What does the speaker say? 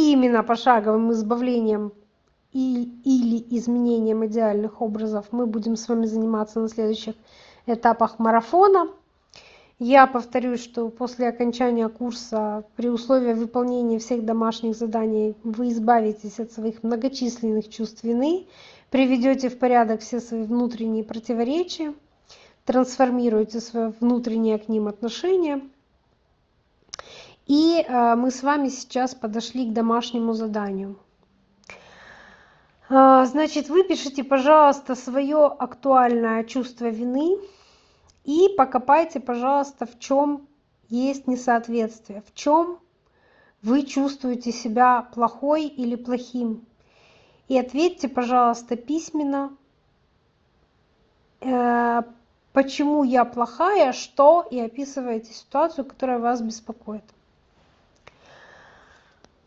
именно пошаговым избавлением или изменением идеальных образов мы будем с вами заниматься на следующих этапах марафона. Я повторюсь, что после окончания курса, при условии выполнения всех домашних заданий, вы избавитесь от своих многочисленных чувств вины, приведете в порядок все свои внутренние противоречия, трансформируете свое внутреннее к ним отношение. И мы с вами сейчас подошли к домашнему заданию. Значит, выпишите, пожалуйста, свое актуальное чувство вины и покопайте, пожалуйста, в чем есть несоответствие, в чем вы чувствуете себя плохой или плохим. И ответьте, пожалуйста, письменно, почему я плохая, что, и описывайте ситуацию, которая вас беспокоит.